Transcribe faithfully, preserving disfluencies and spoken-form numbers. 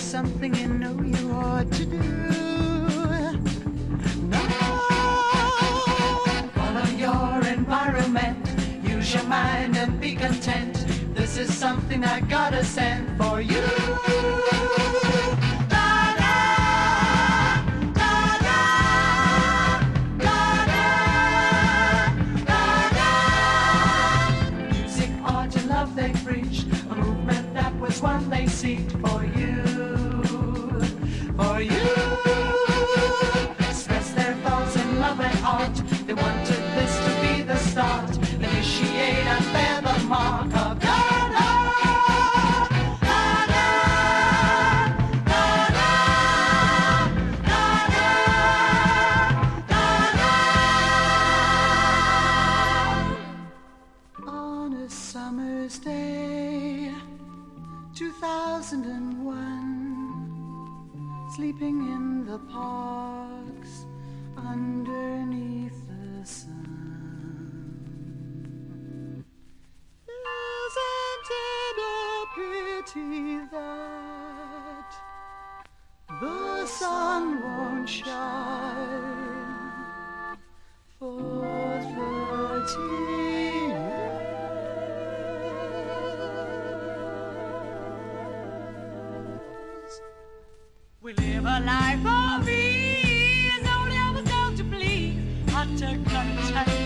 something you know you ought to do. No, follow your environment, use your mind and be content. This is something I gotta send for you. They preach a movement that was one they seek for you, for you. Express their thoughts in love and art. They wanted this to be the start. Initiate and bear the mark of God. Summer's day, two thousand one, sleeping in the parks underneath the sun. Isn't it a pity that the sun won't shine for thirty We live a life of ease, only I was down to please. Utter content.